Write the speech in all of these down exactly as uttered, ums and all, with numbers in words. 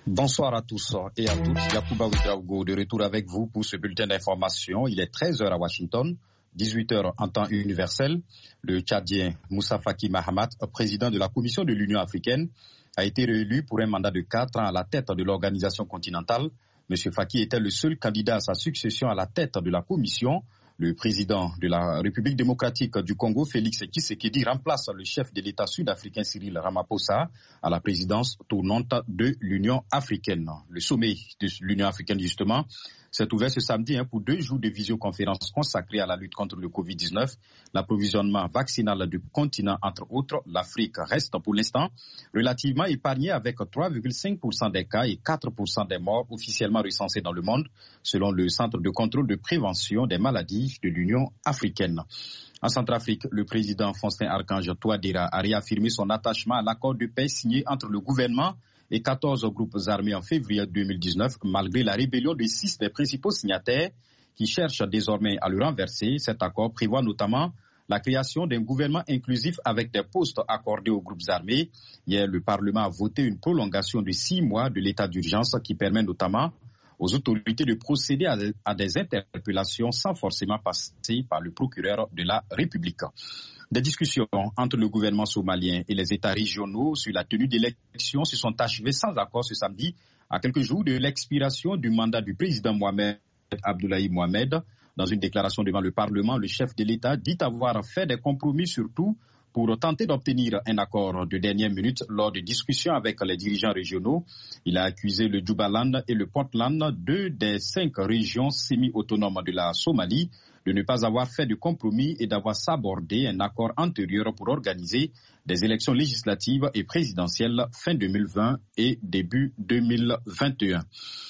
Bonsoir à tous et à toutes. Yacouba Ouedraogo de retour avec vous pour ce bulletin d'information. Il est treize heures à Washington, dix-huit heures en temps universel. Le Tchadien Moussa Faki Mahamat, président de la Commission de l'Union africaine, a été réélu pour un mandat de quatre ans à la tête de l'organisation continentale. M. Faki était le seul candidat à sa succession à la tête de la Commission. Le président de la République démocratique du Congo, Félix Tshisekedi, remplace le chef de l'État sud-africain Cyril Ramaphosa à la présidence tournante de l'Union africaine. Le sommet de l'Union africaine, justement, s'est ouvert ce samedi hein, pour deux jours de visioconférence consacrée à la lutte contre le covid dix-neuf. L'approvisionnement vaccinal du continent, entre autres, l'Afrique reste pour l'instant relativement épargnée avec trois virgule cinq pour cent des cas et quatre pour cent des morts officiellement recensés dans le monde, selon le Centre de contrôle de prévention des maladies de l'Union africaine. En Centrafrique, le président Faustin Archange Touadéra a réaffirmé son attachement à l'accord de paix signé entre le gouvernement et quatorze groupes armés en février deux mille dix-neuf, malgré la rébellion de six des principaux signataires qui cherchent désormais à le renverser. Cet accord prévoit notamment la création d'un gouvernement inclusif avec des postes accordés aux groupes armés. Hier, le Parlement a voté une prolongation de six mois de l'état d'urgence qui permet notamment aux autorités de procéder à des interpellations sans forcément passer par le procureur de la République. Des discussions entre le gouvernement somalien et les États régionaux sur la tenue d'élections se sont achevées sans accord ce samedi, à quelques jours de l'expiration du mandat du président Mohamed Abdoulaye Mohamed. Dans une déclaration devant le Parlement, le chef de l'État dit avoir fait des compromis surtout pour tenter d'obtenir un accord de dernière minute lors de discussions avec les dirigeants régionaux. Il a accusé le Jubaland et le Portland, deux des cinq régions semi-autonomes de la Somalie, de ne pas avoir fait de compromis et d'avoir sabordé un accord antérieur pour organiser des élections législatives et présidentielles fin deux mille vingt et début deux mille vingt et un.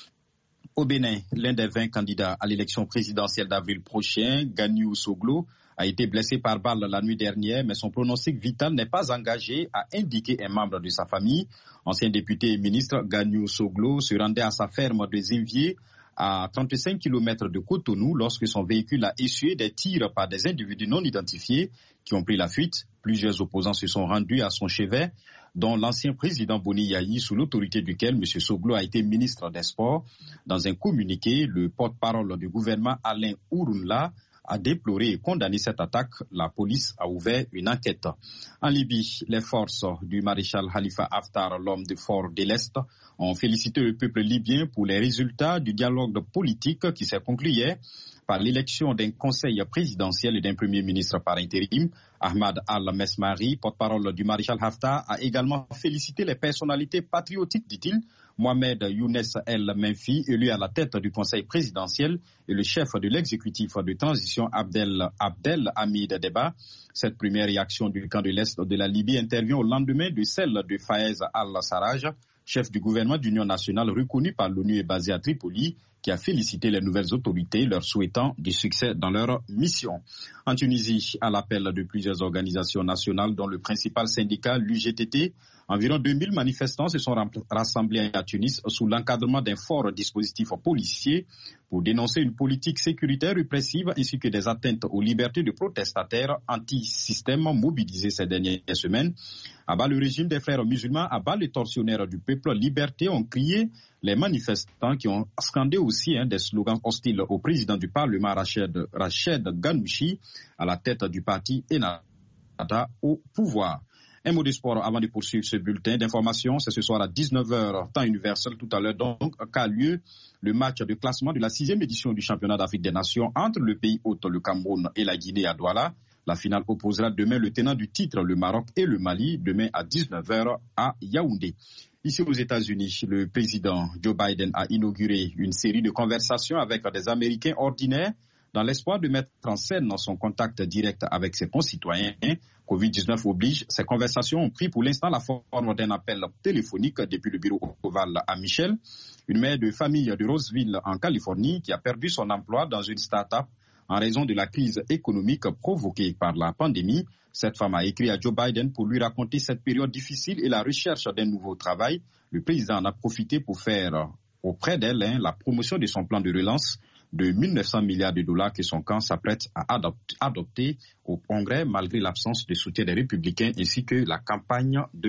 Au Bénin, l'un des vingt candidats à l'élection présidentielle d'avril prochain, Ganiou Soglo, a été blessé par balle la nuit dernière, mais son pronostic vital n'est pas engagé, a indiqué un membre de sa famille. Ancien député et ministre, Ganiou Soglo se rendait à sa ferme de Zinvier, à trente-cinq kilomètres de Cotonou, lorsque son véhicule a essuyé des tirs par des individus non identifiés qui ont pris la fuite. Plusieurs opposants se sont rendus à son chevet, dont l'ancien président Boni Yayi, sous l'autorité duquel M. Soglo a été ministre des Sports. Dans un communiqué, le porte-parole du gouvernement, Alain Ourounla, a déploré et condamné cette attaque. La police a ouvert une enquête. En Libye, les forces du maréchal Khalifa Haftar, l'homme de fort de l'Est, ont félicité le peuple libyen pour les résultats du dialogue politique qui s'est conclu hier par l'élection d'un conseil présidentiel et d'un premier ministre par intérim. Ahmad Al-Mesmari, porte-parole du maréchal Haftar, a également félicité les personnalités patriotiques, dit-il, Mohamed Younes El Menfi, élu à la tête du conseil présidentiel, et le chef de l'exécutif de transition Abdel, Abdel Hamid Deba. Cette première réaction du camp de l'Est de la Libye intervient au lendemain de celle de Fayez Al-Sarraj, chef du gouvernement d'union nationale reconnu par l'ONU et basé à Tripoli, qui a félicité les nouvelles autorités, leur souhaitant du succès dans leur mission. En Tunisie, à l'appel de plusieurs organisations nationales, dont le principal syndicat, l'U G T T, environ deux mille manifestants se sont rassemblés à Tunis sous l'encadrement d'un fort dispositif policier pour dénoncer une politique sécuritaire répressive ainsi que des atteintes aux libertés de protestataires anti-système mobilisés ces dernières semaines. À bas le régime des frères musulmans, à bas les tortionnaires du peuple, liberté, ont crié les manifestants qui ont scandé aussi hein, des slogans hostiles au président du Parlement, Rached, Rached Ghannouchi, à la tête du parti Ennahda au pouvoir. Un mot de sport avant de poursuivre ce bulletin d'information. C'est ce soir à dix-neuf heures, temps universel, tout à l'heure, donc, qu'a lieu le match de classement de la sixième édition du championnat d'Afrique des Nations entre le pays hôte, le Cameroun, et la Guinée à Douala. La finale opposera demain le tenant du titre, le Maroc, et le Mali, demain à dix-neuf heures à Yaoundé. Ici aux États-Unis, le président Joe Biden a inauguré une série de conversations avec des Américains ordinaires dans l'espoir de mettre en scène son contact direct avec ses concitoyens. covid dix-neuf oblige, ces conversations ont pris pour l'instant la forme d'un appel téléphonique depuis le bureau ovale à Michel, une mère de famille de Roseville en Californie qui a perdu son emploi dans une start-up en raison de la crise économique provoquée par la pandémie. Cette femme a écrit à Joe Biden pour lui raconter cette période difficile et la recherche d'un nouveau travail. Le président en a profité pour faire auprès d'elle hein, la promotion de son plan de relance de mille neuf cents milliards de dollars que son camp s'apprête à adopter au Congrès malgré l'absence de soutien des républicains ainsi que la campagne de